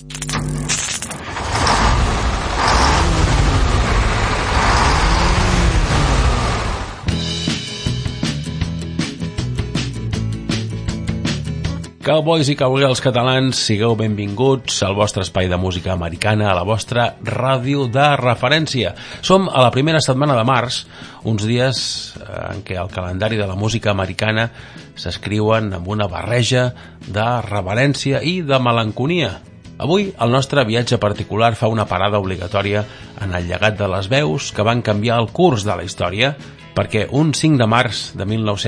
Cowboys i cowgirls catalans, sigueu benvinguts al vostre espai de música americana, a la vostra ràdio de referència. Som a la primera setmana de març, uns dies en què el calendari de la música americana s'escriuen amb una barreja de reverència i de melanconia. Avui el nostre viatge particular fa una parada obligatòria en el llegat de les veus que van canviar el curs de la història, perquè un 5 de març de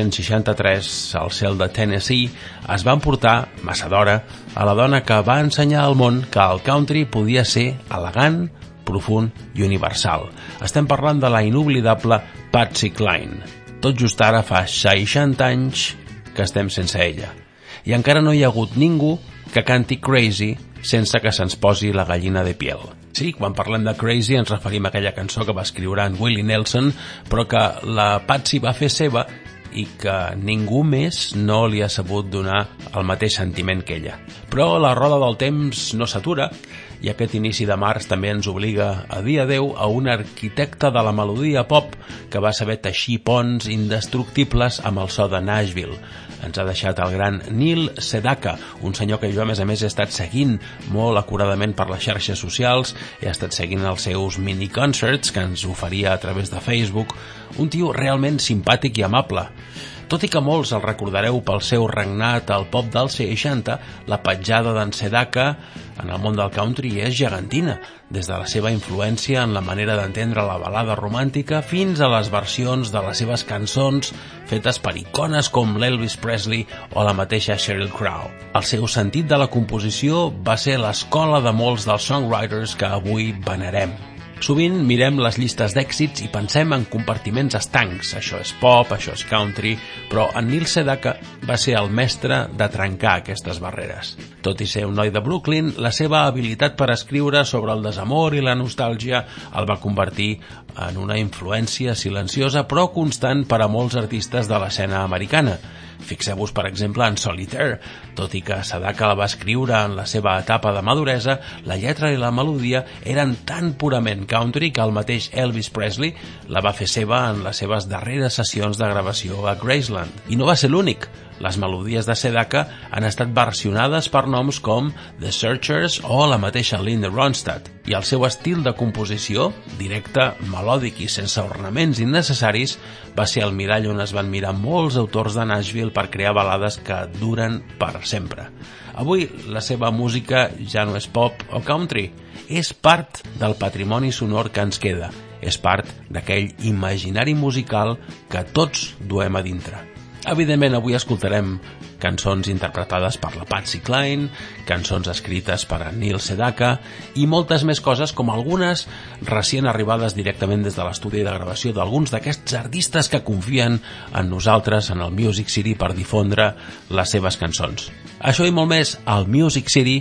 1963 al cel de Tennessee es va emportar, massa d'hora, a la dona que va ensenyar al món que el country podia ser elegant, profund i universal. Estem parlant de la inoblidable Patsy Cline. Tot just ara fa 60 anys que estem sense ella. I encara no hi ha hagut ningú que canti Crazy sense que se'ns posi la gallina de piel. Sí, quan parlem de Crazy ens referim a aquella cançó que va escriure en Willie Nelson, però que la Patsy va fer seva i que ningú més no li ha sabut donar el mateix sentiment que ella. Però la roda del temps no s'atura i aquest inici de març també ens obliga a dir adeu a un arquitecte de la melodia pop que va saber teixir ponts indestructibles amb el so de Nashville. Ens ha deixat el gran Neil Sedaka, un senyor que jo a més he estat seguint molt acuradament per les xarxes socials, he estat seguint els seus mini-concerts que ens oferia a través de Facebook, un tio realment simpàtic i amable. Tot i que molts el recordareu pel seu regnat al pop dels 60, la petjada d'en Sedaka en el món del country és gegantina, des de la seva influència en la manera d'entendre la balada romàntica fins a les versions de les seves cançons fetes per icones com l'Elvis Presley o la mateixa Sheryl Crow. El seu sentit de la composició va ser l'escola de molts dels songwriters que avui venerem. Sovint mirem les llistes d'èxits i pensem en compartiments estancs. Això és pop, això és country, però en Neil Sedaka va ser el mestre de trencar aquestes barreres. Tot i ser un noi de Brooklyn, la seva habilitat per escriure sobre el desamor i la nostàlgia el va convertir en una influència silenciosa però constant per a molts artistes de l'escena americana. Fixeu-vos, per exemple, en Solitaire. Tot i que Sedaka la va escriure en la seva etapa de maduresa, la lletra i la melodia eren tan purament country que el mateix Elvis Presley la va fer seva en les seves darreres sessions de gravació a Graceland. I no va ser l'únic. Les melodies de Sedaka han estat versionades per noms com The Searchers o la mateixa Linda Ronstadt. I el seu estil de composició, directe, melòdic i sense ornaments innecessaris, va ser el mirall on es van mirar molts autors de Nashville per crear balades que duren per sempre. Avui la seva música ja no és pop o country, és part del patrimoni sonor que ens queda, és part d'aquell imaginari musical que tots duem a dintre. Evidentment, avui escoltarem cançons interpretades per la Patsy Cline, cançons escrites per a Neil Sedaka i moltes més coses, com algunes recient arribades directament des de l'estudi de gravació d'alguns d'aquests artistes que confien en nosaltres, en el Music City, per difondre les seves cançons. Això i molt més al Music City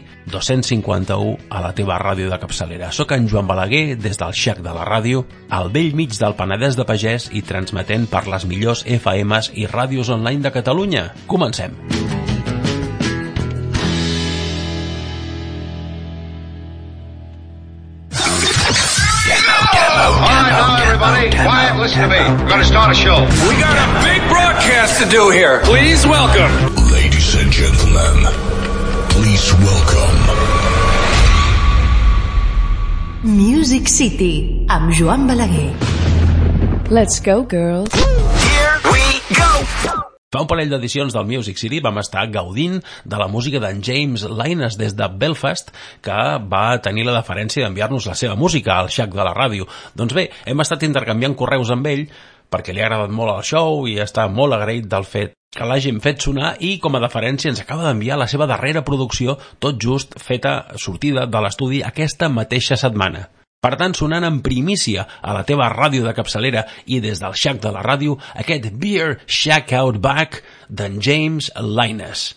251 a la teva ràdio de capçalera. Soc en Joan Balaguer, des del Shack de la ràdio, al bell mig del Penedès de Pagès i transmetent per les millors FMs i ràdios online de Catalunya. Comencem! Quiet, listen to me. We're going to start a show. We got a big broadcast to do here. Please welcome. Ladies and gentlemen, please welcome. Music City, amb Joan Balaguer. Let's go, girls. Here we go. Fa un parell d'edicions del Music City vam estar gaudint de la música d'en James Lynas des de Belfast, que va tenir la deferència d'enviar-nos la seva música al Shack de la ràdio. Doncs bé, hem estat intercanviant correus amb ell perquè li ha agradat molt el show i està molt agraït del fet que l'hagin fet sonar i com a deferència ens acaba d'enviar la seva darrera producció, tot just feta sortida de l'estudi aquesta mateixa setmana. Per tant, sonant en primícia a la teva ràdio de capçalera i des del Shack de la ràdio, aquest Beer Shack Out Back d'en James Lynas.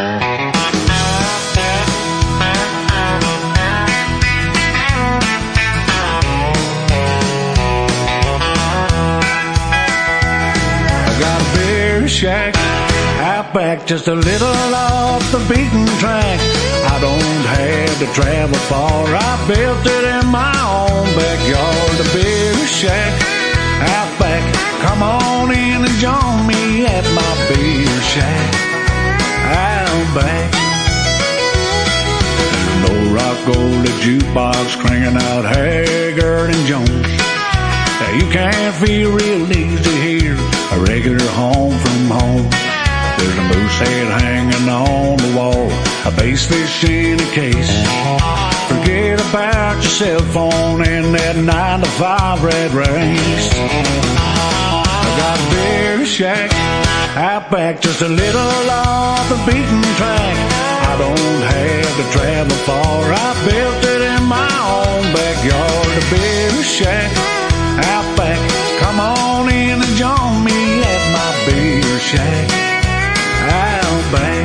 I got a beer shack out back, just a little off the beaten track. I don't have to travel far. I built it in my own backyard, a beer shack out back. Come on in and join me at my beer shack out back. There's no rock gold jukebox cranking out Haggard and Jones. You can't feel real easy here, a regular home from home. There's a moose head hanging on the wall, a bass fish in a case. Forget about your cell phone and that 9-to-5 red race. I got a beer shack out back, just a little off the beaten track. I don't have to travel far, I built it in my own backyard, a beer shack out back. Come on in and join me at my beer shack out back.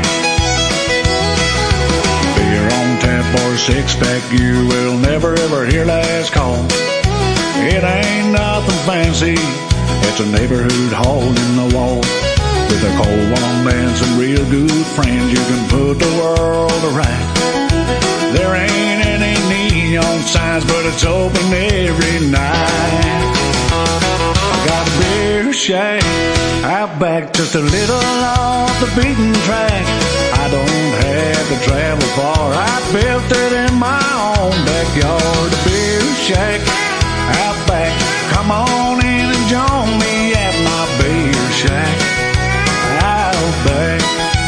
Beer on tap or a six-pack, you will never ever hear last call. It ain't nothing fancy, it's a neighborhood hole in the wall. With a cold one and some real good friends, you can put the world to right. There ain't any neon signs, but it's open every night. I got a beer shack out back, just a little off the beaten track. I don't have to travel far, I built it in my own backyard, a beer shack out back. Come on in and join me at my beer shack out back.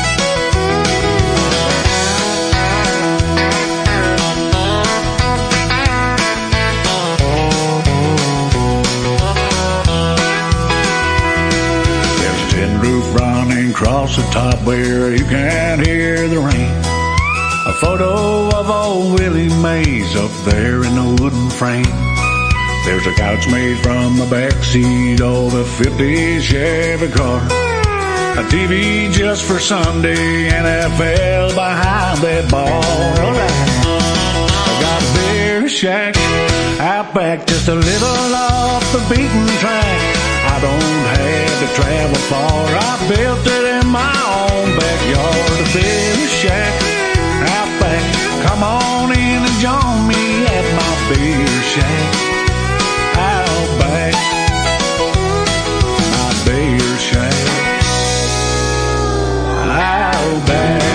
Running across the top where you can't hear the rain. A photo of old Willie Mays up there in the wooden frame. There's a couch made from the backseat of a 50 Chevy car. A TV just for Sunday, NFL behind that bar. I got a beer shack out back, just a little off the beaten track. I don't have to travel far, I built it in my own backyard, a beer shack out back. Come on in and join me at my beer shack out back. My beer shack out back.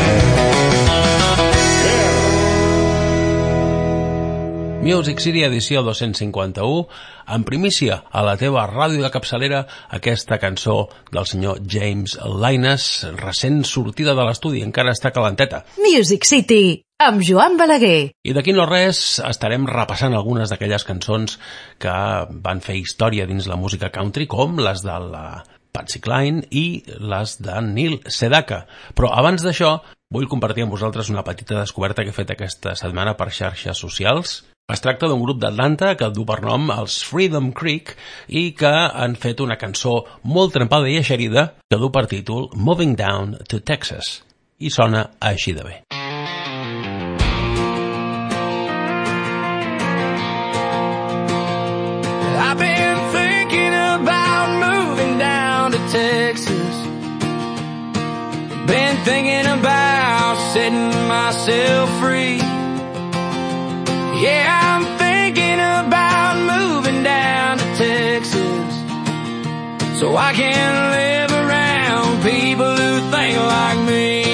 Music City, edició 251, en primícia a la teva ràdio de capçalera, aquesta cançó del senyor James Lyness, recent sortida de l'estudi, encara està calenteta. Music City, amb Joan Balaguer. I d'aquí no res estarem repassant algunes d'aquelles cançons que van fer història dins la música country, com les de la Patsy Cline i les de Neil Sedaka. Però abans d'això, vull compartir amb vosaltres una petita descoberta que he fet aquesta setmana per xarxes socials. Es tracta d'un grup d'Atlanta que du per nom els Freedom Creek i que han fet una cançó molt trempada i eixerida que du per títol Moving Down to Texas i sona així de bé. I've been thinking about moving down to Texas. Been thinking about setting myself free. Yeah, I'm thinking about moving down to Texas so I can live around people who think like me.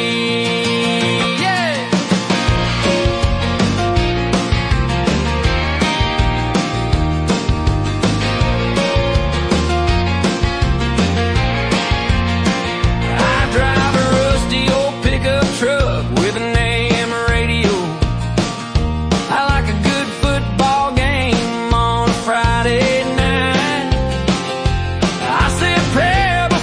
Prayer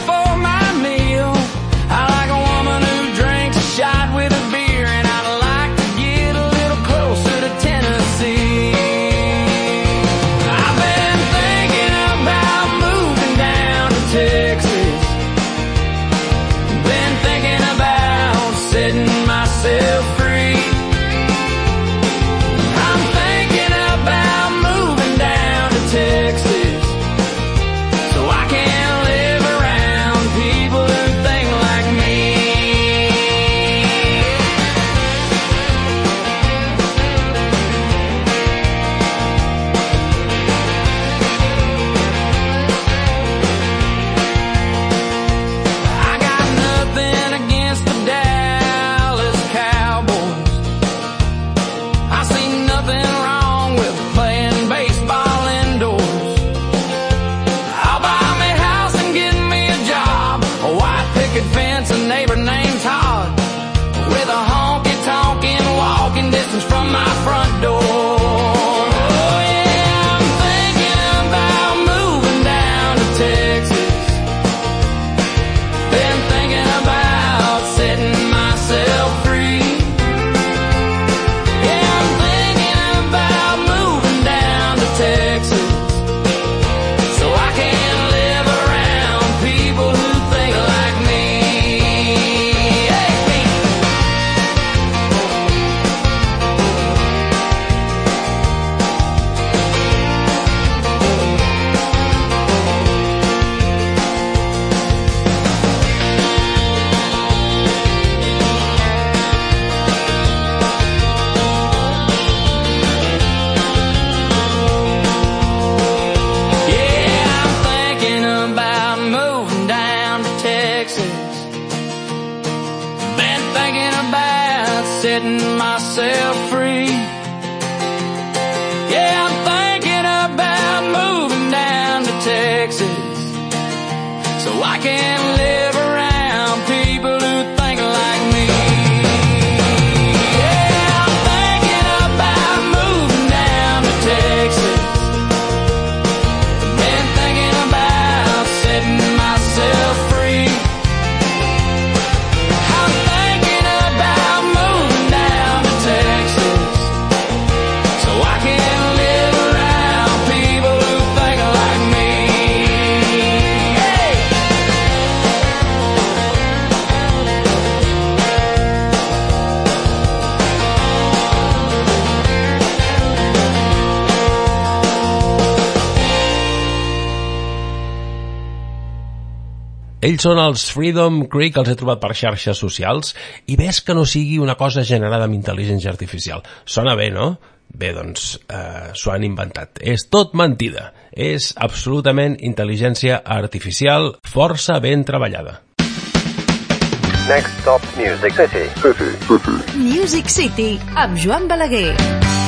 Ells són els Freedom Creek, els he trobat per xarxes socials, i ves que no sigui una cosa generada amb intel·ligència artificial. Sona bé, no? Bé, doncs, s'ho han inventat. És tot mentida. És absolutament intel·ligència artificial, força ben treballada. Next stop, Music City. Music City, amb Joan Balaguer.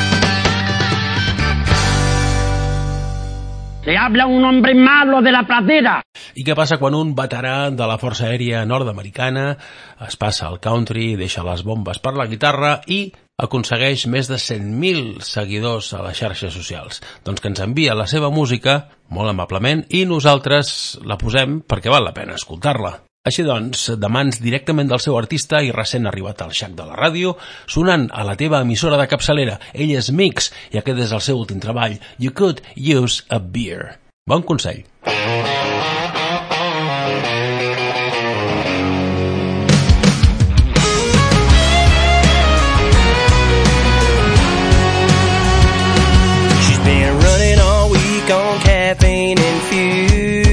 Se habla un hombre malo de la pradera. I què passa quan un veterà de la Força Aèria Nord-Americana es passa al country, deixa les bombes per la guitarra i aconsegueix més de 100.000 seguidors a les xarxes socials? Doncs que ens envia la seva música, molt amablement, i nosaltres la posem perquè val la pena escoltar-la. Així doncs, de mans directament del seu artista i recent arribat al xac de la ràdio, sonant a la teva emissora de capçalera. Ell és Mix i aquest és el seu últim treball, You Could Use a Beer. Bon consell. She's been running all week on caffeine infused,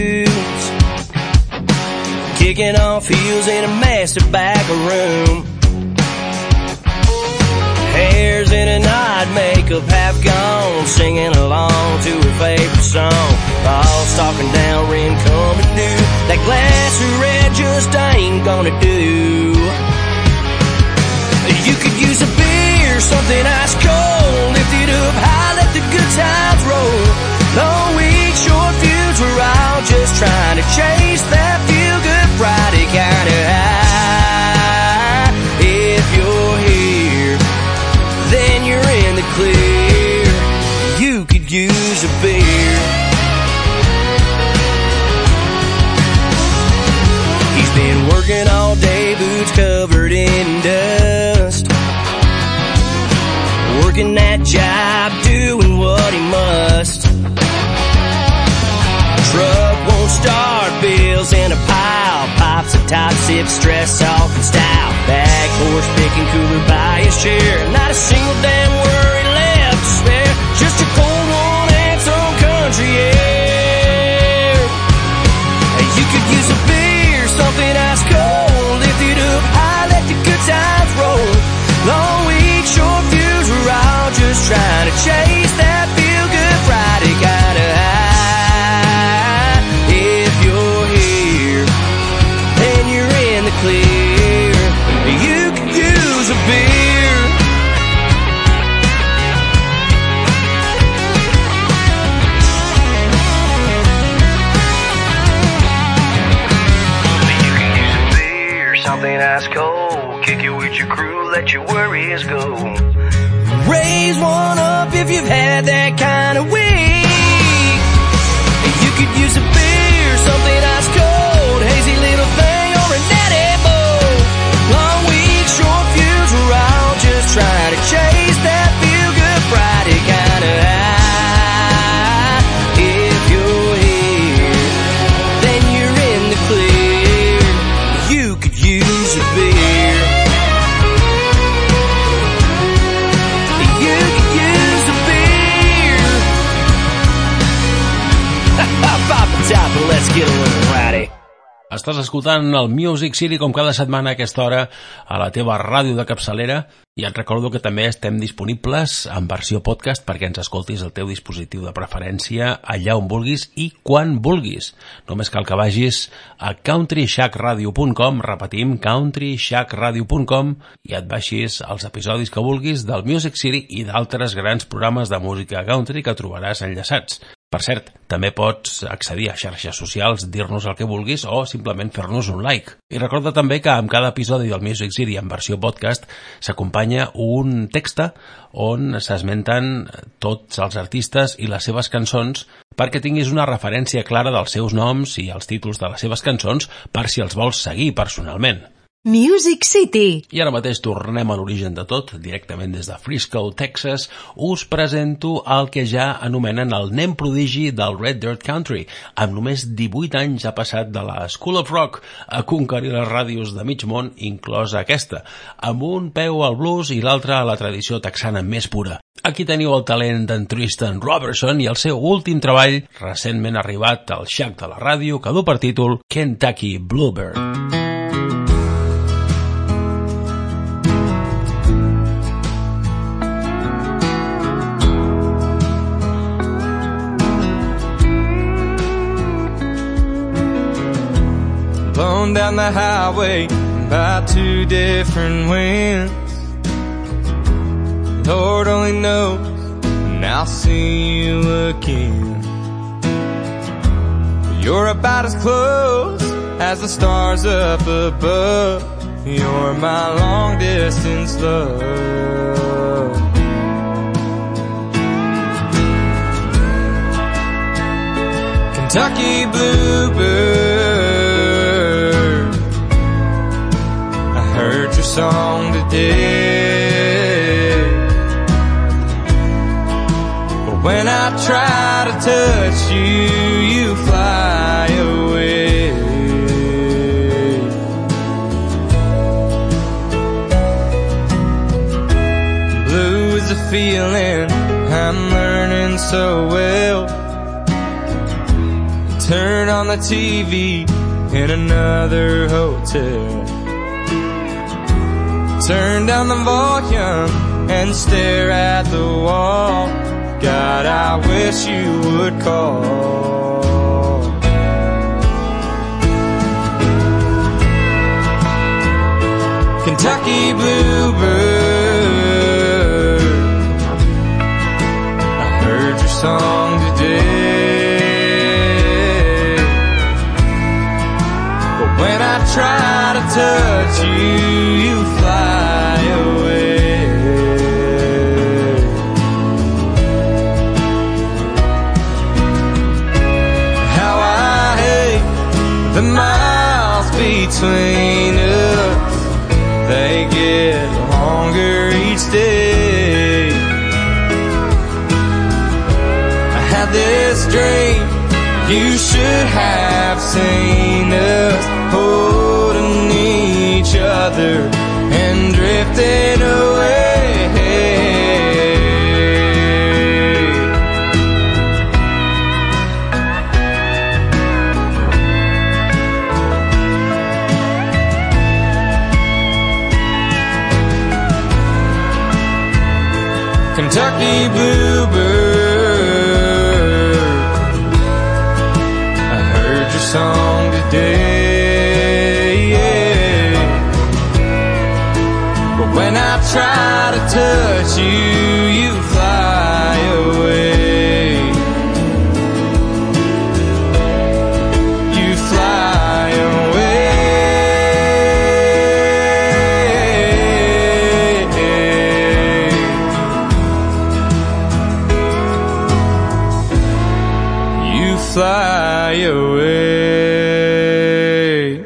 kicking off heels in a master back room. Hair's in a knot, makeup half gone, singing along to her favorite song. All stalking down Ren coming new. That glass of red just ain't gonna do. You could use a beer, something ice cold, lift it up high, let the good times roll. Long week, short feuds, we're all just trying to chase that feel-good Friday kind of high. If you're here, then you're in the clear. You could use a beer. He's been working all day, boots covered in dust, working that job, doing what he must. Truck won't start, bills in a pile, pops a top, sip, stress off in style. Back horse picking cooler by his chair, not a single damn worry left to spare, just a cold one and some country air. You could use a beer, something ice cold, lift it up high, let the good times roll. Long week, short feuds, we're all just trying to chase that feel-good Friday kind of high. Clear, you could use a beer. You can use a beer, something ice cold, kick it with your crew, let your worries go. Raise one up if you've had that kind of week. You could use a beer, something ice cold, hazy little thing or a natty. Trying to chase that feel-good Friday kind of high. If you're here, then you're in the clear. You could use a beer. You could use a beer. Pop the top and let's get a little rowdy. Estàs escoltant el Music City com cada setmana a aquesta hora a la teva ràdio de capçalera i et recordo que també estem disponibles en versió podcast perquè ens escoltis al teu dispositiu de preferència allà on vulguis i quan vulguis. Només cal que vagis a countryshackradio.com, repetim, countryshackradio.com i et baixis els episodis que vulguis del Music City i d'altres grans programes de música country que trobaràs enllaçats. Per cert, també pots accedir a xarxes socials, dir-nos el que vulguis o simplement fer-nos un like. I recorda també que amb cada episodi del Music City en versió podcast s'acompanya un text on s'esmenten tots els artistes i les seves cançons perquè tinguis una referència clara dels seus noms i els títols de les seves cançons per si els vols seguir personalment. Music City. I ara mateix tornem a l'origen de tot, directament des de Frisco, Texas. Us presento el que ja anomenen el nen prodigi del Red Dirt Country. Amb només 18 anys ha passat de la School of Rock a conquerir les ràdios de mig món, inclosa aquesta, amb un peu al blues i l'altre a la tradició texana més pura. Aquí teniu el talent d'en Tristan Robertson i el seu últim treball, recentment arribat al xac de la ràdio, que du per títol Kentucky Bluebird. Blown down the highway by two different winds. Lord only knows when I'll see you again. You're about as close as the stars up above. You're my long distance love. Kentucky Bluebird, heard your song today, but when I try to touch you, you fly away. Blue is a feeling I'm learning so well. Turn on the TV in another hotel. Turn down the volume and stare at the wall. God, I wish you would call. Kentucky Bluebird, I heard your song today, but when I try to touch you, you fly away. How I hate the miles between us, they get longer each day. I had this dream, you should have seen us holding each other and drifting away. Kentucky Bluebird, I heard your song today, yeah. But when I try to touch you, you fly away. You fly away. Fly away.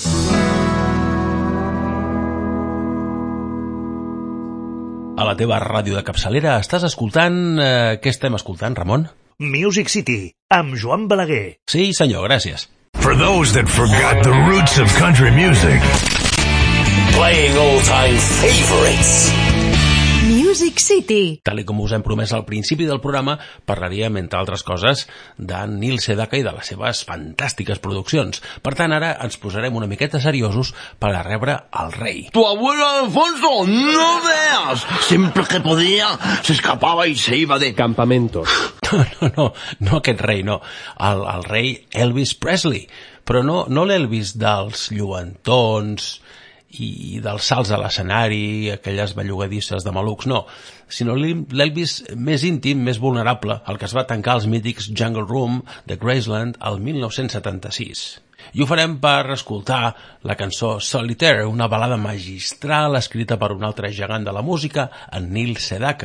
A la teva ràdio de capçalera estàs escoltant... què estem escoltant, Ramon? Music City, amb Joan Balaguer. Sí, senyor, gràcies. For those that forgot the roots of country music, playing all-time favorites. Music City. Tal com us hem promès al principi del programa, parlaríem, entre altres coses, d'en Neil Sedaka i de les seves fantàstiques produccions. Per tant, ara ens posarem una miqueta seriosos per a rebre el rei. Tu abuelo Alfonso, no veas. Siempre que podía, se escapaba y se iba de campamentos. No aquest rei, no. El rei Elvis Presley. Però no l'Elvis dels lluentons i dels salts a l'escenari, aquelles bellugadisses de malucs, no, sinó l'Elvis més íntim, més vulnerable, el que es va tancar als mítics Jungle Room de Graceland el 1976. I ho farem per escoltar la cançó Solitaire, una balada magistral escrita per un altre gegant de la música, en Neil Sedaka,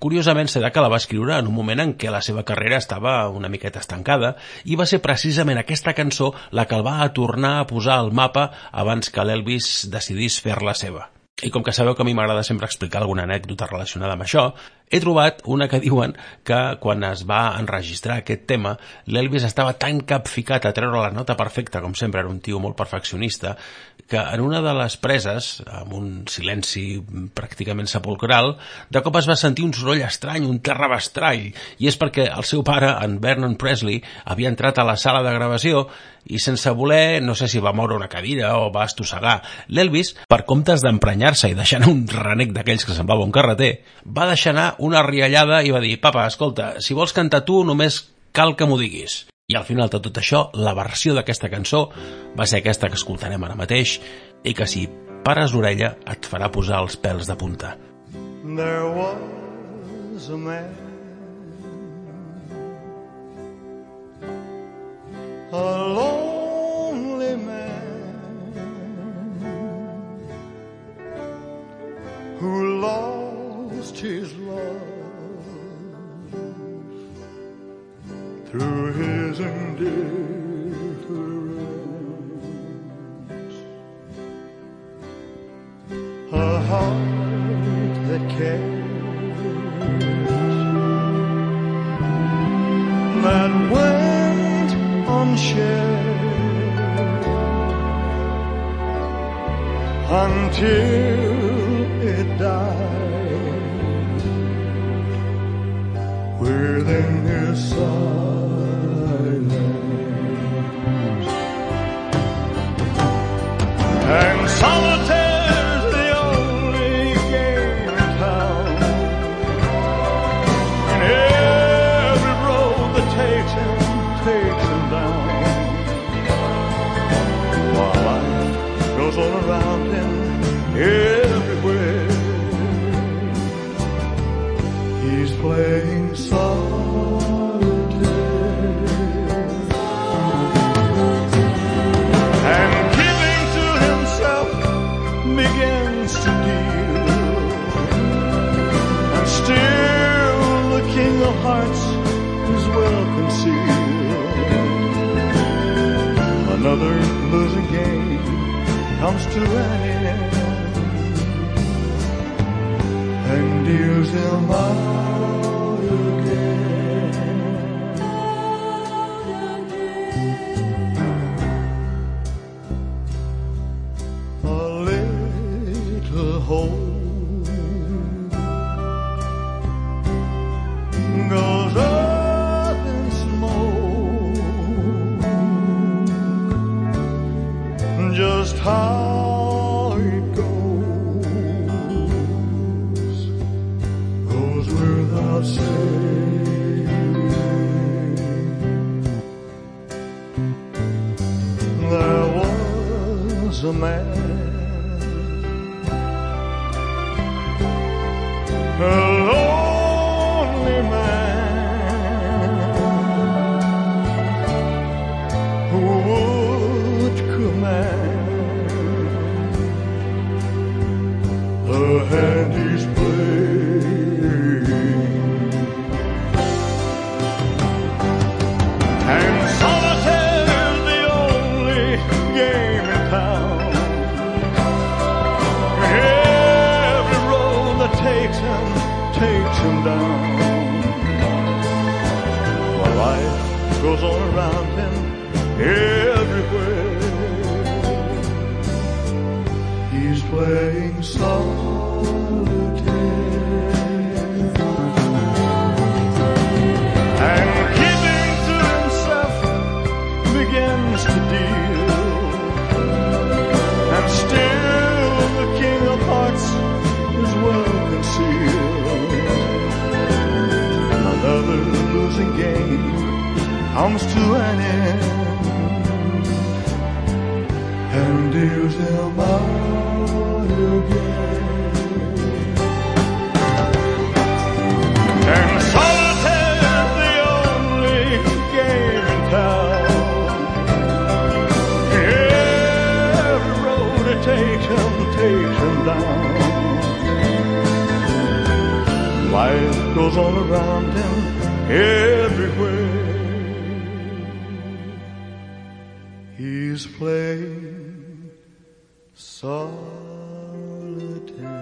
Curiosament, Sedaka la va escriure en un moment en què la seva carrera estava una miqueta estancada i va ser precisament aquesta cançó la que el va tornar a posar al mapa abans que l'Elvis decidís fer-la seva. I com que sabeu que a mi m'agrada sempre explicar alguna anècdota relacionada amb això, he trobat una que diuen que quan es va enregistrar aquest tema, l'Elvis estava tan capficat a treure la nota perfecta, com sempre era un tio molt perfeccionista, que en una de les preses, amb un silenci pràcticament sepulcral, de cop es va sentir un soroll estrany, un terrabastrall, i és perquè el seu pare, en Vernon Presley, havia entrat a la sala de gravació i sense voler, no sé si va moure una cadira o va estossegar, l'Elvis, per comptes d'emprenyar-se i deixar anar un renec d'aquells que semblava un carreter, va deixar anar una riallada i va dir: papa, escolta, si vols cantar tu només cal que m'ho diguis. I al final de tot això, la versió d'aquesta cançó va ser aquesta que escoltarem ara mateix i que si pares l'orella et farà posar els pèls de punta. There was a man, a lonely man, who lost his love through his indifference. A heart that cares, that went unshared until it died within his silence. And solitaire's the only game in town, and every road that takes him down, while life goes on around him everywhere. He's playing solitaire, and giving to himself begins to deal, and still the king of hearts is well concealed. Another losing game comes to an end and deals him out again. A little hope goes up in smoke, just how it goes without saying. There was a man, a lonely man, who would command the hand he's playing. And solitaire's the only game in town, every road that takes him down, while life goes on around him everywhere. He's playing solitaire, and keeping to himself begins to deal, and still the king of hearts is well concealed. Another losing game comes to an end and deals him out again. And solitaire's the only game in town, every road it takes him down. Life goes on around him everywhere. He's playing solitaire.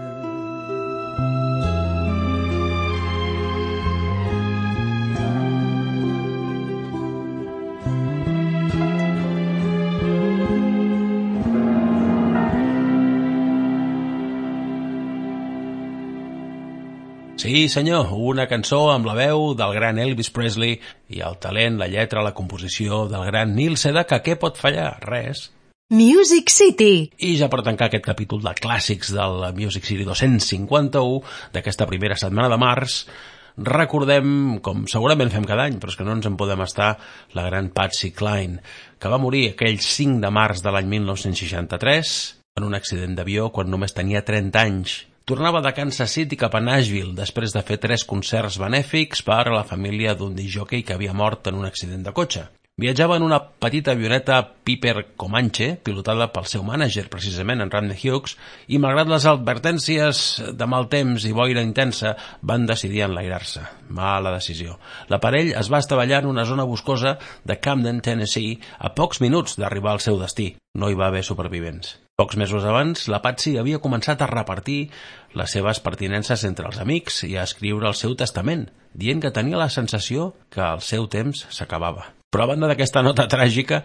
Sí, senyor, una cançó amb la veu del gran Elvis Presley i el talent, la lletra, la composició del gran Neil Sedaka. Què pot fallar? Res. Music City. I ja per tancar aquest capítol de clàssics del Music City 251 d'aquesta primera setmana de març, recordem, com segurament fem cada any, però és que no ens en podem estar, la gran Patsy Cline, que va morir aquell 5 de març de l'any 1963 en un accident d'avió quan només tenia 30 anys. Tornava de Kansas City cap a Nashville després de fer 3 concerts benèfics per a la família d'un discjòquei que havia mort en un accident de cotxe. Viatjava en una petita avioneta Piper Comanche, pilotada pel seu mànager, precisament en Randy Hughes, i malgrat les advertències de mal temps i boira intensa, van decidir enlairar-se. Mala decisió. L'aparell es va estavellar en una zona boscosa de Camden, Tennessee, a pocs minuts d'arribar al seu destí. No hi va haver supervivents. Pocs mesos abans, la Patsy havia començat a repartir les seves pertinences entre els amics i a escriure el seu testament, dient que tenia la sensació que el seu temps s'acabava. Però a banda d'aquesta nota tràgica,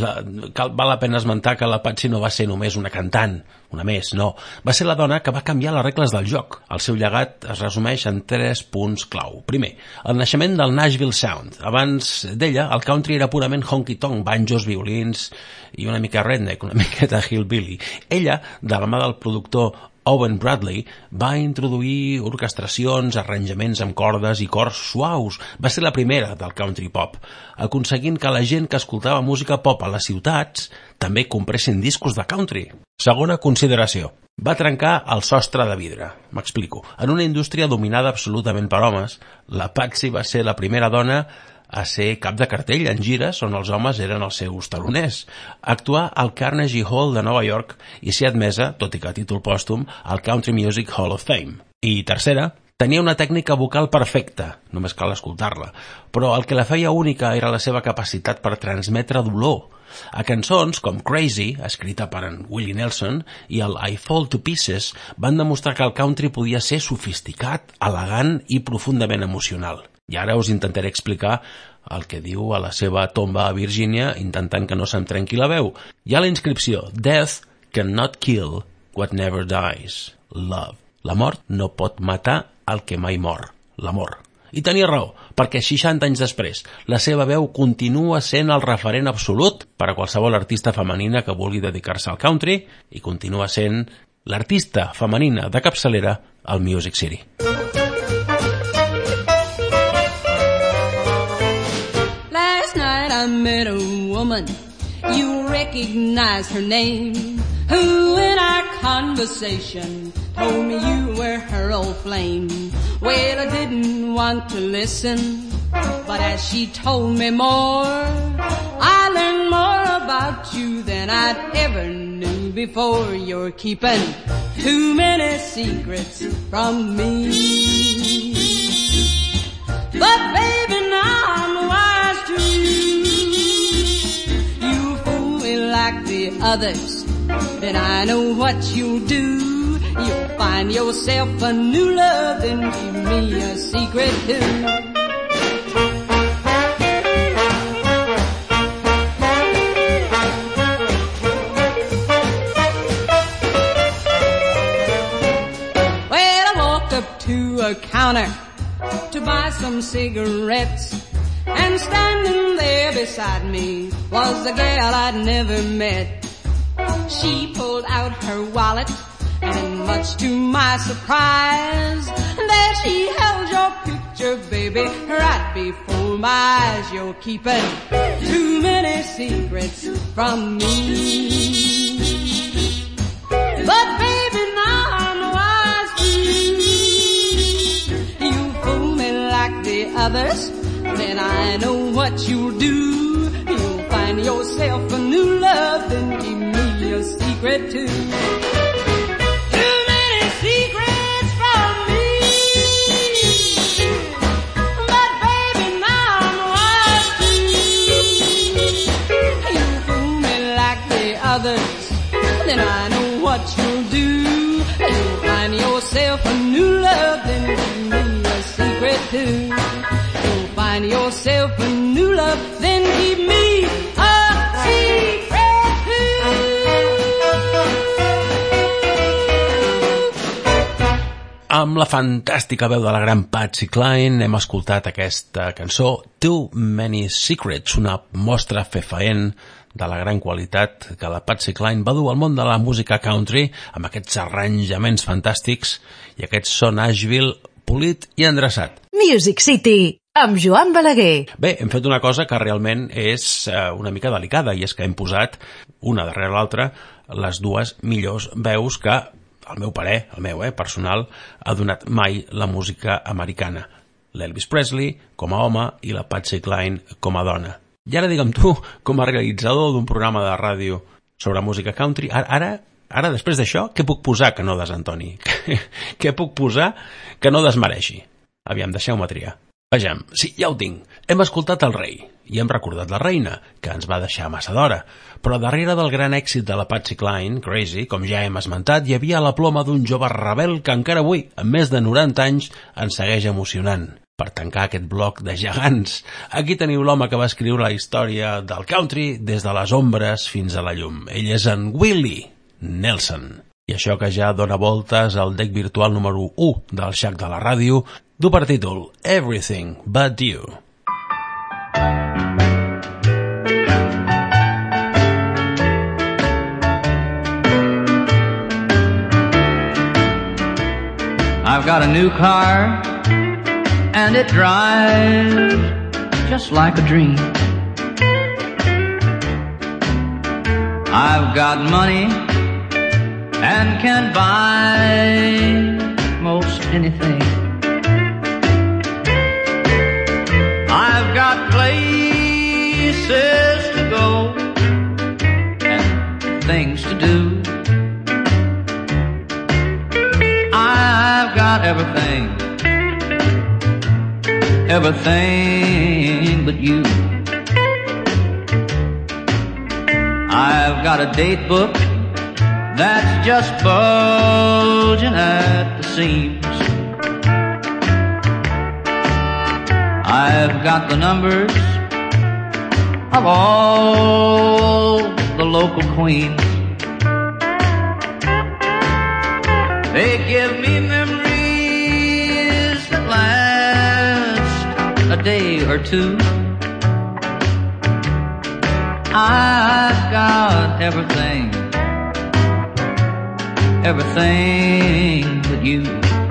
val la pena esmentar que la Patsy no va ser només una cantant, una més, no. Va ser la dona que va canviar les regles del joc. El seu llegat es resumeix en 3 punts clau. Primer, el naixement del Nashville Sound. Abans d'ella, el country era purament honky-tonk, banjos, violins i una mica redneck, una miqueta hillbilly. Ella, de la mà del productor Owen Bradley, va introduir orquestracions, arranjaments amb cordes i cors suaus. Va ser la primera del country pop, aconseguint que la gent que escoltava música pop a les ciutats també compressin discos de country. Segona consideració. Va trencar el sostre de vidre. M'explico. En una indústria dominada absolutament per homes, la Patsy va ser la primera dona a ser cap de cartell en gires on els homes eren els seus taloners, actuar al Carnegie Hall de Nova York i ser admesa, tot i que a títol pòstum, al Country Music Hall of Fame. I tercera, tenia una tècnica vocal perfecta, només cal escoltar-la, però el que la feia única era la seva capacitat per transmetre dolor. A cançons com Crazy, escrita per en Willie Nelson, i el I Fall to Pieces van demostrar que el country podia ser sofisticat, elegant i profundament emocional. I ara us intentaré explicar el que diu a la seva tomba a Virgínia, intentant que no se'm trenqui la veu. Hi ha la inscripció: Death cannot kill what never dies. Love. La mort no pot matar el que mai mor. L'amor. I tenia raó, perquè 60 anys després la seva veu continua sent el referent absolut per a qualsevol artista femenina que vulgui dedicar-se al country i continua sent l'artista femenina de capçalera al Music City. I met a woman, you recognize her name, who in our conversation told me you were her old flame. Well, I didn't want to listen, but as she told me more, I learned more about you than I'd ever knew before. You're keeping too many secrets from me, but baby, now I'm wise to you. Like the others, then I know what you'll do. You'll find yourself a new love, then give me a secret too. Well, I walked up to a counter to buy some cigarettes, and standing there beside me was a gal I'd never met. She pulled out her wallet, and much to my surprise, there she held your picture, baby, right before my eyes. You're keeping too many secrets from me, but baby, now I'm wise to you. You fool me like the others, then I know what you'll do. You'll find yourself a new love, then give me a secret too. Too many secrets from me. then I know what you'll do. You'll find yourself a new love, then give me a secret too. You'll find yourself a new love, then give me a secret too. Amb la fantàstica veu de la gran Patsy Cline hem escoltat aquesta cançó Too Many Secrets, una mostra fefaent de la gran qualitat que la Patsy Cline va dur al món de la música country amb aquests arranjaments fantàstics i aquest so Nashville polit i endreçat. Music City, amb Joan Balaguer. Bé, hem fet una cosa que realment és una mica delicada, i és que hem posat una darrere l'altra les dues millors veus que, al meu parer, el meu personal, ha donat mai la música americana. L'Elvis Presley com a home i la Patsy Cline com a dona. I ara digue'm tu, com a realitzador d'un programa de ràdio sobre música country, ara després d'això, què puc posar que no desentoni? Què puc posar que no desmereixi? Aviam, deixeu-me triar. Vejam, sí, ja ho tinc. Hem escoltat el rei i hem recordat la reina, que ens va deixar massa d'hora. Però darrere del gran èxit de la Patsy Cline, Crazy, com ja hem esmentat, hi havia la ploma d'un jove rebel que encara avui, amb més de 90 anys, ens segueix emocionant. Per tancar aquest bloc de gegants, aquí teniu l'home que va escriure la història del country des de les ombres fins a la llum. Ell és en Willie Nelson. I això que ja dona voltes al deck virtual número 1 del Shack de la ràdio, du per títol Everything But You. I've got a new car and it drives just like a dream. I've got money and can buy most anything. I've got places to go and things to do. I've got everything, everything but you. I've got a date book that's just bulging at the seams. I've got the numbers of all the local queens. They give me memories that last a day or two. I've got everything, everything but you.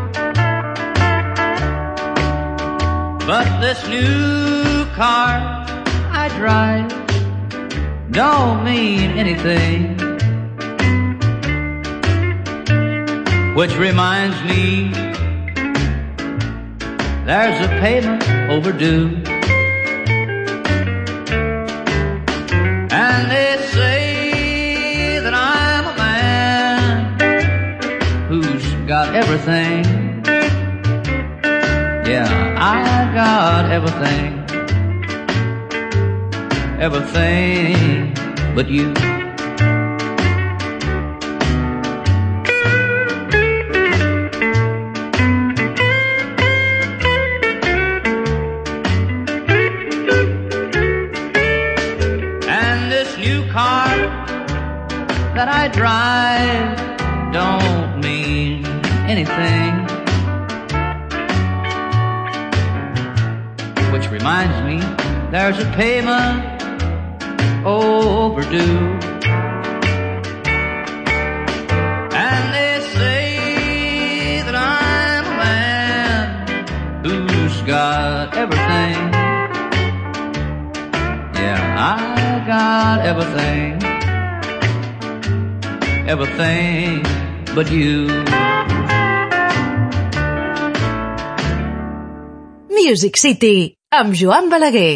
But this new car I drive don't mean anything. Which reminds me, there's a payment overdue. And they say that I'm a man who's got everything. Yeah, I got everything, everything but you. That I drive don't mean anything. Which reminds me, there's a payment overdue. And they say that I'm a man who's got everything. Yeah, I got everything, everything but you. Music City, amb Joan Balaguer.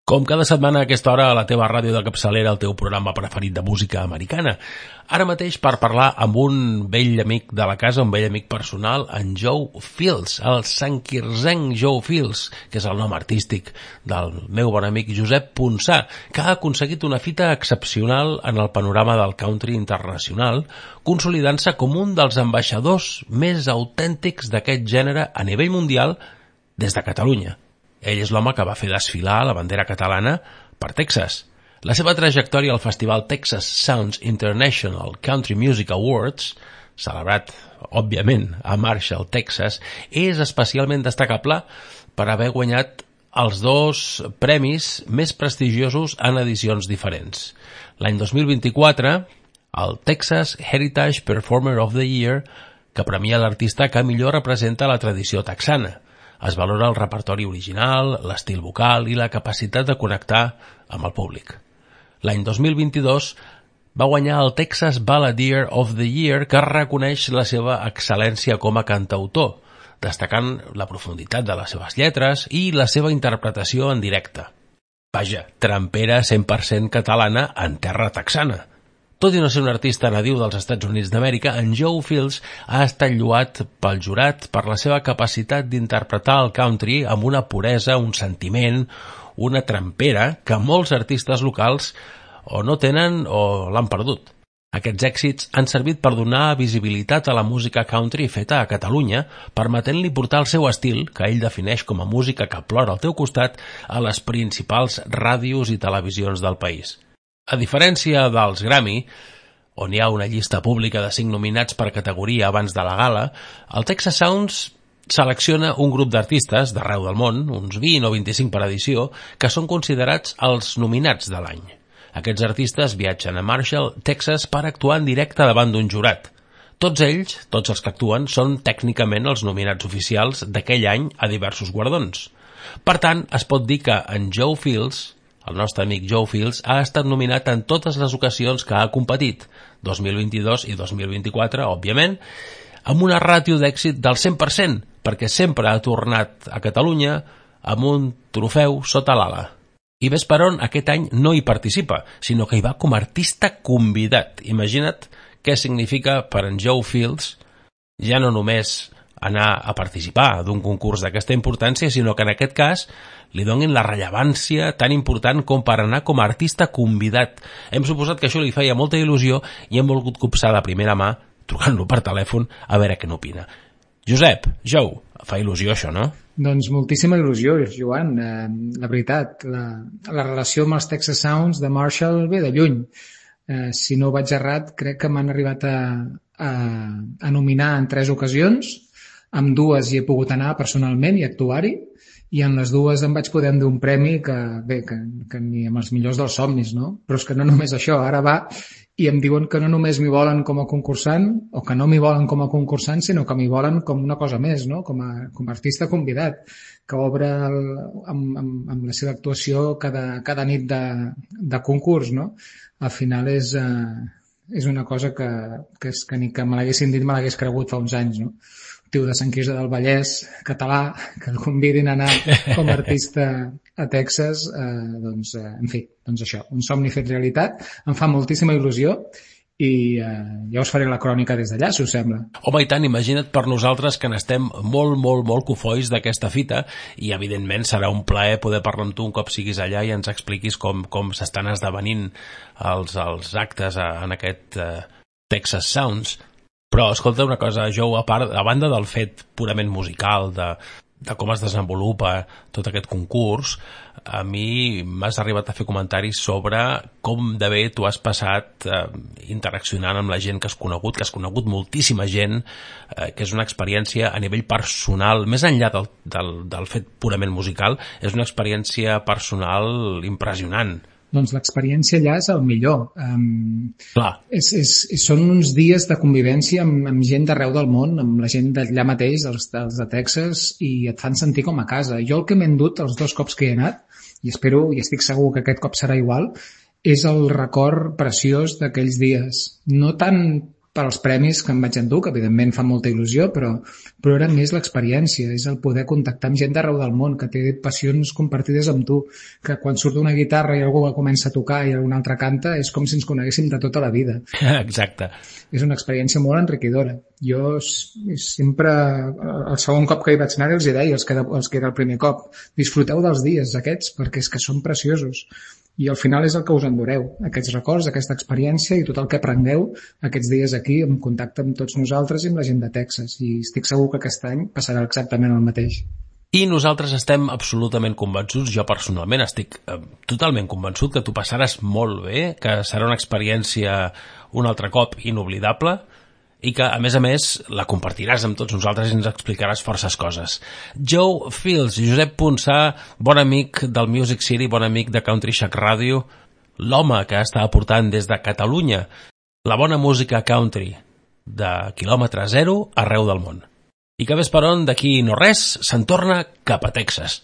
Com cada setmana a aquesta hora a la teva ràdio de capçalera, el teu programa preferit de música americana. Ara mateix per parlar amb un vell amic de la casa, un vell amic personal, en Joe Fields, el sanquirzenc Joe Fields, que és el nom artístic del meu bon amic Josep Ponsà, que ha aconseguit una fita excepcional en el panorama del country internacional, consolidant-se com un dels ambaixadors més autèntics d'aquest gènere a nivell mundial des de Catalunya. Ell és l'home que va fer desfilar la bandera catalana per Texas. La seva trajectòria al festival Texas Sounds International Country Music Awards, celebrat, òbviament, a Marshall, Texas, és especialment destacable per haver guanyat els 2 premis més prestigiosos en edicions diferents. L'any 2024, el Texas Heritage Performer of the Year, que premia l'artista que millor representa la tradició texana. Es valora el repertori original, l'estil vocal i la capacitat de connectar amb el públic. L'any 2022 va guanyar el Texas Balladeer of the Year, que reconeix la seva excel·lència com a cantautor, destacant la profunditat de les seves lletres i la seva interpretació en directe. Vaja, trampera 100% catalana en terra texana. Tot i no ser un artista nadiu dels Estats Units d'Amèrica, en Joe Fields ha estat lloat pel jurat per la seva capacitat d'interpretar el country amb una puresa, un sentiment, una trampera que molts artistes locals o no tenen o l'han perdut. Aquests èxits han servit per donar visibilitat a la música country feta a Catalunya, permetent-li portar el seu estil, que ell defineix com a música que plora al teu costat, a les principals ràdios i televisions del país. A diferència dels Grammy, on hi ha una llista pública de 5 nominats per categoria abans de la gala, el Texas Sounds selecciona un grup d'artistes d'arreu del món, uns 20 o 25 per edició, que són considerats els nominats de l'any. Aquests artistes viatgen a Marshall, Texas, per actuar en directe davant d'un jurat. Tots ells, tots els que actuen, són tècnicament els nominats oficials d'aquell any a diversos guardons. Per tant, es pot dir que en Joe Fields, el nostre amic Joe Fields, ha estat nominat en totes les ocasions que ha competit, 2022 i 2024, òbviament, amb una ràtio d'èxit del 100%, perquè sempre ha tornat a Catalunya amb un trofeu sota l'ala. I ves per on aquest any no hi participa, sinó que hi va com a artista convidat. Imagina't què significa per en Joe Fields ja no només anar a participar d'un concurs d'aquesta importància, sinó que en aquest cas li donin la rellevància tan important com per anar com a artista convidat. Hem suposat que això li feia molta il·lusió i hem volgut copsar de primera mà, trucant-lo per telèfon, a veure què n'opina. Josep, Joe, fa il·lusió això, no? Doncs moltíssima il·lusió, Joan. La veritat, la relació amb els Texas Sounds de Marshall ve de lluny. Si no vaig errat, crec que m'han arribat a nominar en 3 ocasions. Amb 2 hi he pogut anar personalment i actuar-hi, i en les 2 em vaig poder endur un premi que ni amb els millors dels somnis, no? Però és que no només això, ara va i em diuen que no només m'hi volen com a concursant, o que no m'hi volen com a concursant, sinó que m'hi volen com una cosa més, no? Com a artista convidat, que obre amb la seva actuació cada nit de concurs, no? Al final és una cosa que ni que me l'haguessin dit me l'hagués cregut fa uns anys, no? Tio de Sant Quirze del Vallès, català, que el convidin a anar com a artista a Texas, doncs això, un somni fet realitat. Em fa moltíssima il·lusió i ja us faré la crònica des d'allà, si us sembla. Home, i tant, imagina't per nosaltres que n'estem molt, molt, molt cofois d'aquesta fita i, evidentment, serà un plaer poder parlar amb tu un cop siguis allà i ens expliquis com s'estan esdevenint els actes en aquest Texas Sounds. Però, escolta una cosa, Joe, a banda del fet purament musical, de com es desenvolupa tot aquest concurs, a mi m'has arribat a fer comentaris sobre com de bé tu has passat interaccionant amb la gent que has conegut moltíssima gent, que és una experiència a nivell personal, més enllà del fet purament musical, és una experiència personal impressionant. Doncs l'experiència allà és el millor. Són uns dies de convivència amb gent d'arreu del món, amb la gent d'allà mateix, dels de Texas, i et fan sentir com a casa. Jo el que m'he endut els 2 cops que he anat, i espero i estic segur que aquest cop serà igual, és el record preciós d'aquells dies. No tant per als premis que em vaig endur, que evidentment fa molta il·lusió, però era més l'experiència, és el poder contactar amb gent d'arreu del món, que té passions compartides amb tu, que quan surt una guitarra i algú comença a tocar i algun altre canta, és com si ens coneguéssim de tota la vida. Exacte. És una experiència molt enriquidora. Jo sempre, el segon cop que hi vaig anar, els hi deia, els que era el primer cop, disfruteu dels dies aquests, perquè és que són preciosos. I al final és el que us endureu, aquests records, aquesta experiència i tot el que aprengueu aquests dies aquí en contacte amb tots nosaltres i amb la gent de Texas. I estic segur que aquest any passarà exactament el mateix. I nosaltres estem absolutament convençuts, jo personalment estic totalment convençut que t'ho passaràs molt bé, que serà una experiència un altre cop inoblidable, i que, a més, la compartiràs amb tots nosaltres i ens explicaràs forces coses. Joe Fields, Josep Ponsà, bon amic del Music City, bon amic de Country Shack Radio, l'home que està aportant des de Catalunya la bona música country de quilòmetre zero arreu del món. I que ves per on, d'aquí no res, se'n torna cap a Texas.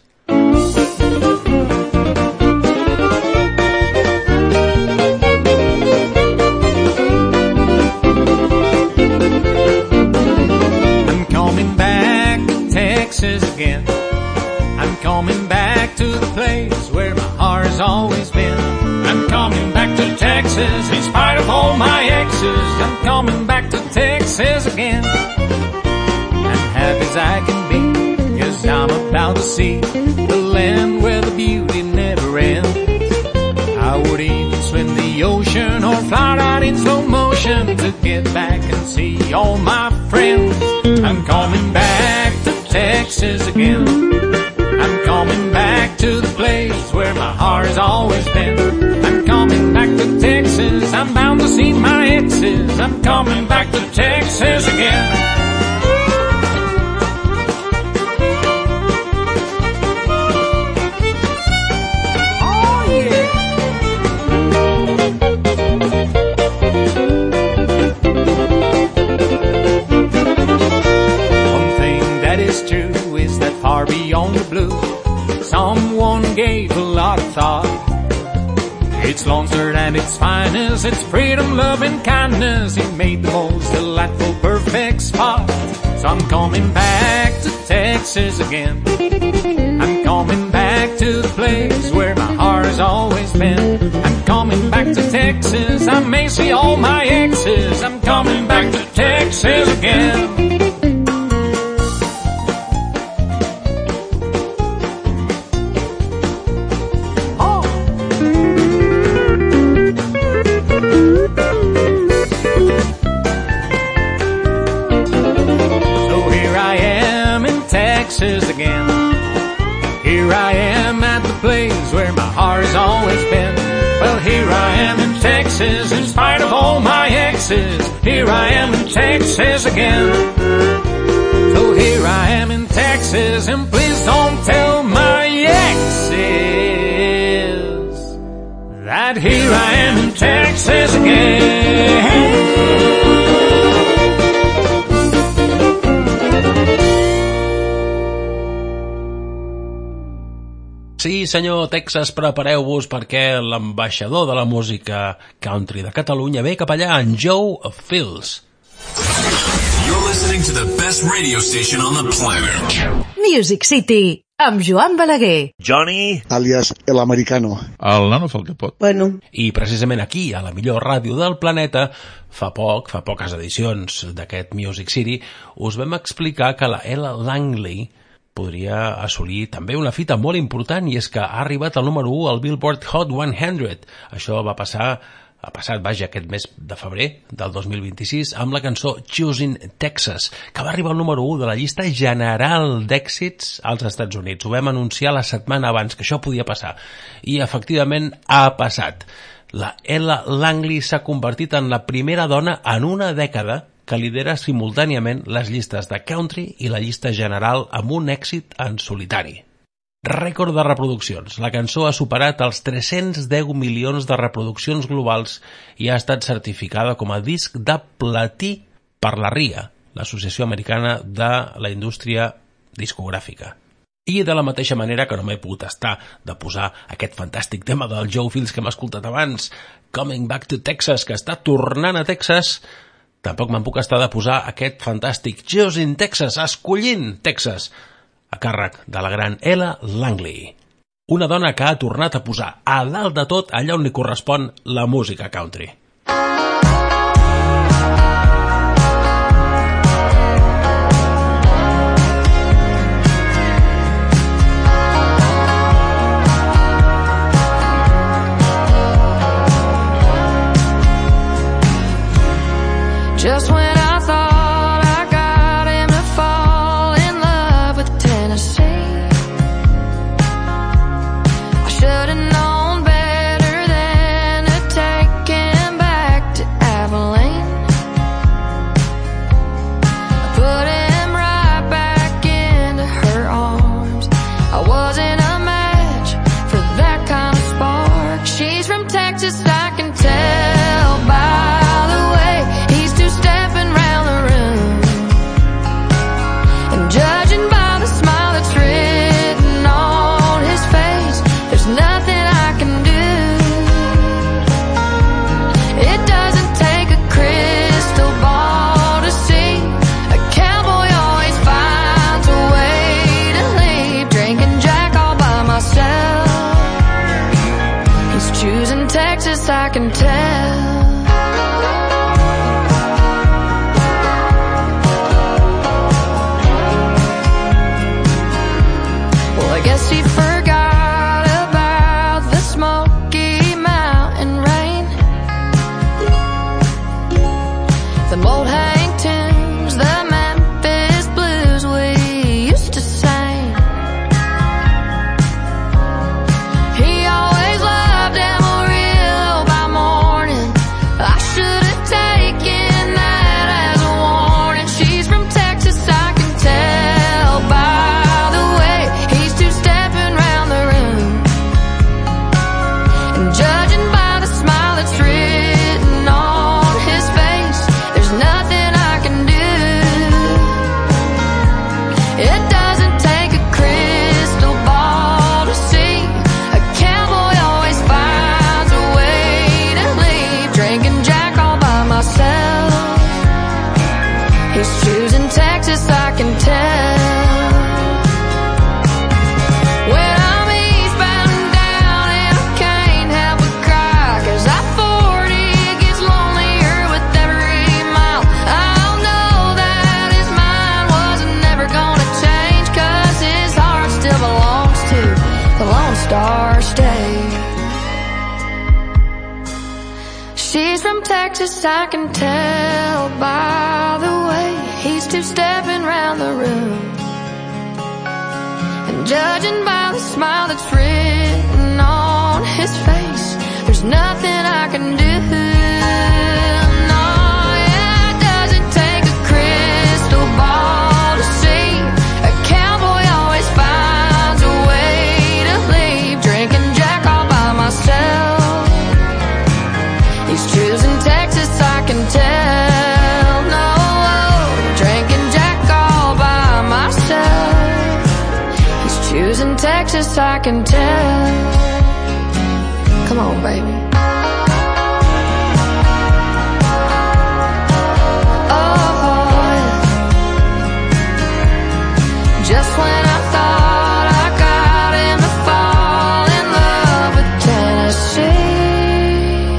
Again. I'm coming back to the place where my heart has always been. I'm coming back to Texas in spite of all my exes. I'm coming back to Texas again. I'm happy as I can be, 'cause I'm about to see the land where the beauty never ends. I would even swim the ocean or fly out in slow motion to get back and see all my friends. I'm coming back to Texas again. I'm coming back to the place where my heart has always been. I'm coming back to Texas. I'm bound to see my exes. I'm coming back to Texas again. Far beyond the blue, someone gave a lot of thought. It's Longstreet and its finest, it's freedom, love and kindness. It made the most delightful, perfect spot. So I'm coming back to Texas again. I'm coming back to the place where my heart has always been. I'm coming back to Texas, I may see all my exes. I'm coming back to Texas again. Again. Here I am at the place where my heart has always been. Well, here I am in Texas in spite of all my exes. Here I am in Texas again. So here I am in Texas, and please don't tell my exes that here I am in Texas again. Sí, senyor Texas, prepareu-vos perquè l'ambaixador de la música country de Catalunya ve cap allà, en Joe Fields. You're listening to the best radio station on the planet. Music City, amb Joan Balaguer. Johnny, alias el americano. El nano fa el que pot. Bueno. I precisament aquí, a la millor ràdio del planeta, fa poques edicions d'aquest Music City, us vam explicar que la Ella Langley podria assolir també una fita molt important, i és que ha arribat al número 1 al Billboard Hot 100. Això ha passat aquest mes de febrer del 2026 amb la cançó Choosing Texas, que va arribar al número 1 de la llista general d'èxits als Estats Units. Ho vam anunciar la setmana abans que això podia passar, i efectivament ha passat. La Ella Langley s'ha convertit en la primera dona en una dècada que lidera simultàniament les llistes de country i la llista general amb un èxit en solitari. Rècord de reproduccions. La cançó ha superat els 310 milions de reproduccions globals i ha estat certificada com a disc de platí per la RIA, l'Associació Americana de la Indústria Discogràfica. I de la mateixa manera que no m'he pogut estar de posar aquest fantàstic tema del Joe Fields que hem escoltat abans, Coming Back to Texas, que està tornant a Texas, Tampoc me'n puc estar de posar aquest fantàstic Just in Texas, escollint Texas, a càrrec de la gran Ella Langley. Una dona que ha tornat a posar a dalt de tot allà on li correspon la música country. Just when I thought I got him to fall in love with Tennessee, I should have known better than to take him back to Abilene. I put him right back into her arms. I wasn't a match for that kind of spark. She's from Texas, I can tell by stepping round the room, and judging by the smile that's written on his face, there's nothing I can do. It doesn't take a crystal ball to see a cowboy always finds a way to leave. Drinking Jack all by myself, he's choosing Texas, I can tell. I guess he forgot about the Smoky Mountain rain, the old hang tunes, the Memphis blues we used to sing. He always loved Amarillo by morning. I should have taken that as a warning. She's from Texas, I can tell by the way he's stepping round the room, and judging by the smile that's written on his face, there's nothing I can do. It doesn't take a crystal ball to see a cowboy always finds a way to leave. Drinking Jack all by myself, he's choosing Texas, I can tell. Star State. She's from Texas, I can tell by the way he's two-stepping round the room, and judging by the smile that's written on his face, there's nothing I can do. No, yeah, it doesn't take a crystal ball to see a cowboy always finds a way to leave. Drinking Jack all by myself, he's choosing Texas, I can tell. No, drinking Jack all by myself, he's choosing Texas, I can tell. Come on, baby. Oh, just when I thought I got him to fall in love with Tennessee.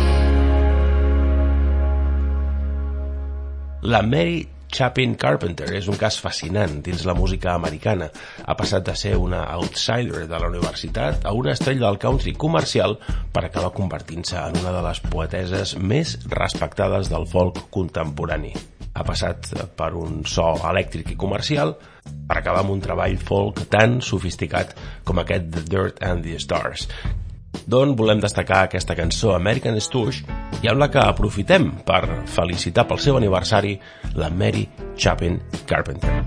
La Mary Chapin Carpenter és un cas fascinant dins la música americana. Ha passat de ser una outsider de la universitat a una estrella del country comercial per acabar convertint-se en una de les poeteses més respectades del folk contemporani. Ha passat per un so elèctric i comercial per acabar amb un treball folk tan sofisticat com aquest The Dirt and the Stars. D'on volem destacar aquesta cançó American Stooge i amb la que aprofitem per felicitar pel seu aniversari la Mary Chapin Carpenter.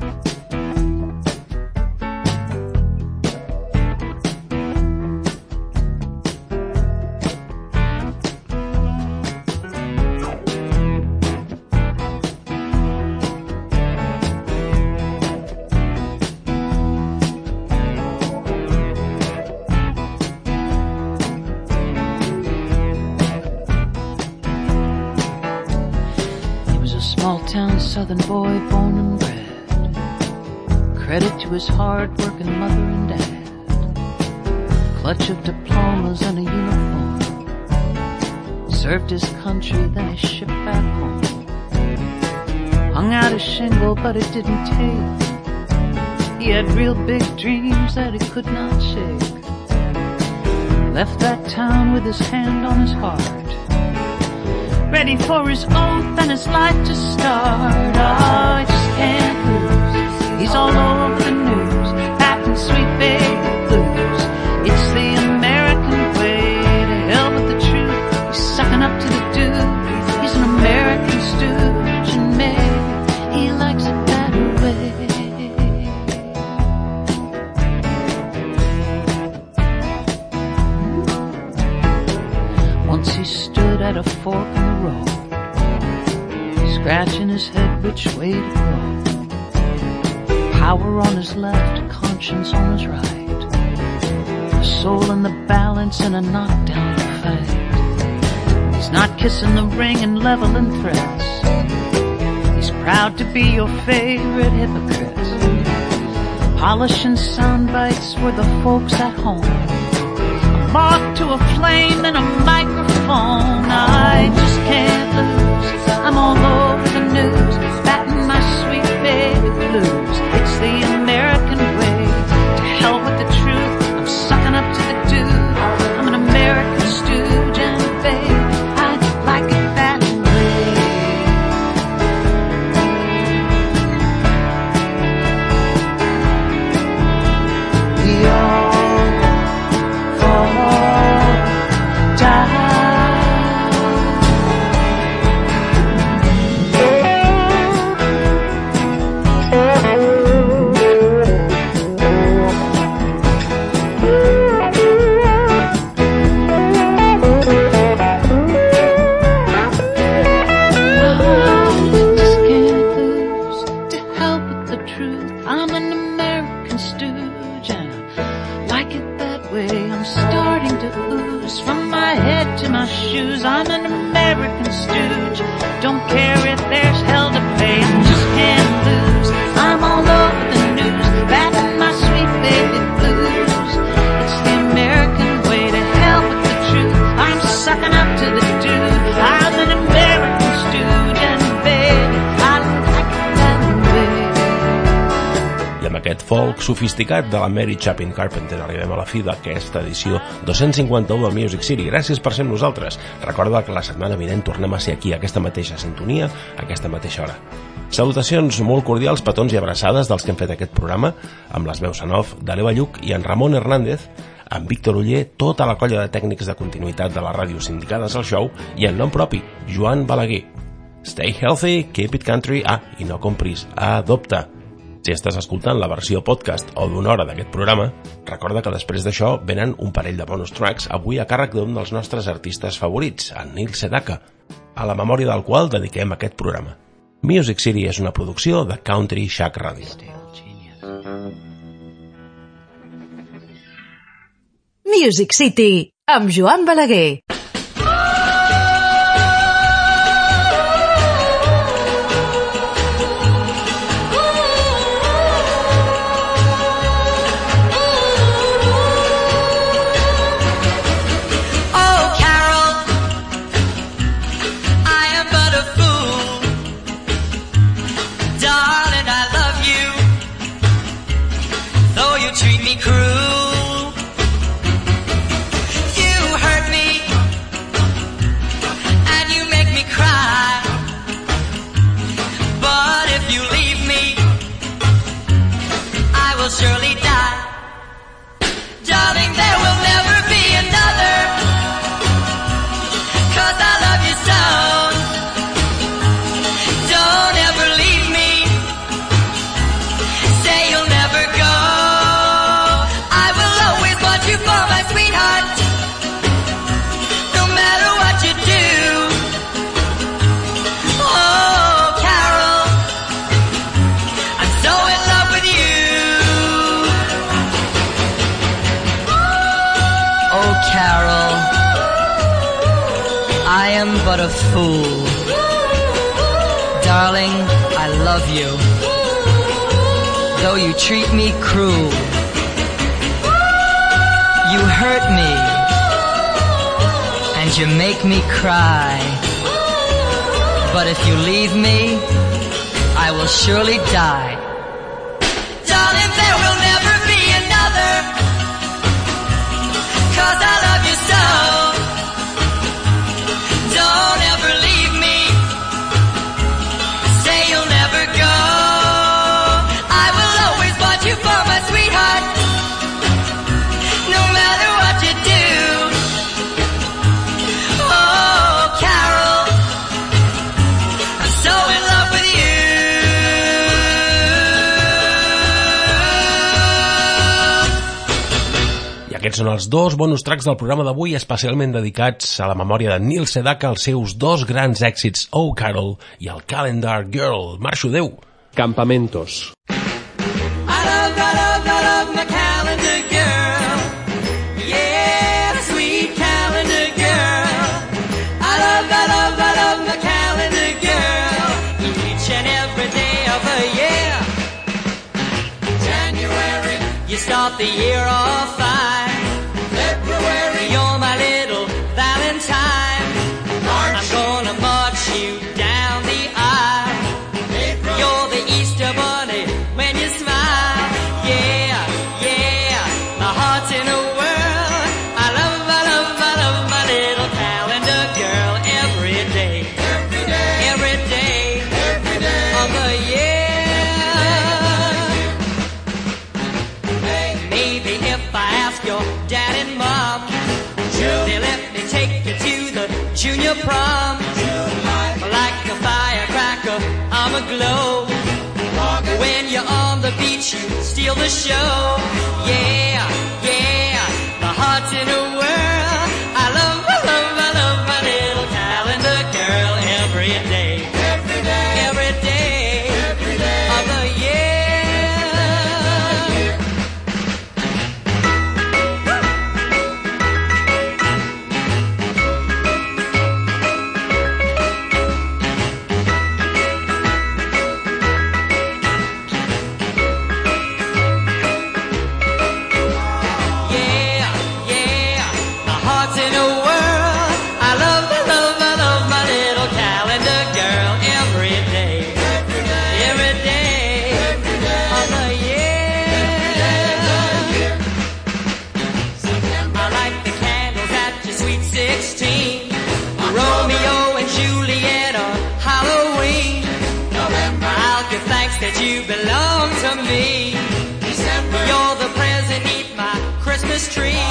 southern boy born and bred. Credit to his hard-working mother and dad. Clutch of diplomas and a uniform. Served his country, then he shipped back home. Hung out a shingle, but it didn't take. He had real big dreams that he could not shake. Left that town with his hand on his heart, ready for his oath and his life to start. Oh, he just can't lose. He's all over the news, acting sweet baby blues. It's the American way, to hell with the truth. He's sucking up to the dude. He's an American stooge, and maybe he likes it that way. Once he stood at a fork in the road, scratching his head which way to go. Power on his left, conscience on his right, a soul in the balance and a knockdown fight. He's not kissing the ring and leveling threats. He's proud to be your favorite hypocrite, polishing sound bites for the folks at home. A moth to a flame and a microphone. I just can't lose. I'm all over the news, batting my sweet baby blues. It's the American way, to hell with the truth. I'm sucking up to the dude. I'm an American stooge, and babe, I like it that way. We all fall down. I'm an American stooge. Don't care if there's hell to pay. I just can't lose. I'm all over the news, batting my sweet baby blues. It's the American way, to hell with the truth. I'm sucking up to the dude. I'm an American stooge, and baby, I like it that way. I amb aquest folk sofisticat de la Mary Chapin Carpenter arribem a la fi d'aquesta edició 251 del Music City. Gràcies per ser amb nosaltres. Recorda que la setmana vinent tornem a ser aquí, a aquesta mateixa sintonia, a aquesta mateixa hora. Salutacions molt cordials, petons i abraçades dels que hem fet aquest programa, amb les veus en off de l'Eva Lluc i en Ramon Hernández, amb Víctor Oller, tota la colla de tècnics de continuïtat de la ràdio sindicades al show, i en nom propi, Joan Balaguer. Stay healthy, keep it country, i no compris, adopta. Si estàs escoltant la versió podcast o d'una hora d'aquest programa, recorda que després d'això venen un parell de bonus tracks, avui a càrrec d'un dels nostres artistes favorits, en Neil Sedaka, a la memòria del qual dediquem aquest programa. Music City és una producció de Country Shack Radio. Music City, amb Joan Balaguer. But a fool, darling, I love you. Though you treat me cruel, you hurt me, and you make me cry. But if you leave me, I will surely die. Darling, there will never be another, 'cause I love you so. Don't ever leave me, say you'll never go. I will always want you for my sweetheart, no matter what you do. Oh, Carol, I'm so in love with you. Aquests són els dos bonus tracks del programa d'avui, especialment dedicats a la memòria de Neil Sedaka, els seus dos grans èxits, Oh Carol i el Calendar Girl. Marxo, adeu. Campamentos. I love my calendar girl. Yeah, sweet calendar girl. I love my calendar girl. Each and every day of the year. January, you start the year off fine. February, you're my little Valentine. March, I'm gonna march you down the aisle. April, you're the Easter bunny when you smile. Yeah, yeah, my heart's in a whirl. I love my little calendar girl every day. Every day, every day, every day of the year. Maybe if I ask your dad and mom, they let me take you to the junior prom. Like a firecracker, I'm aglow. When you're on the beach, you steal the show. Yeah, yeah, my heart's in a whirl. I love my little calendar girl every day. Every day, every day, every day of the year. That you belong to me. December, you're the present beneath my Christmas tree.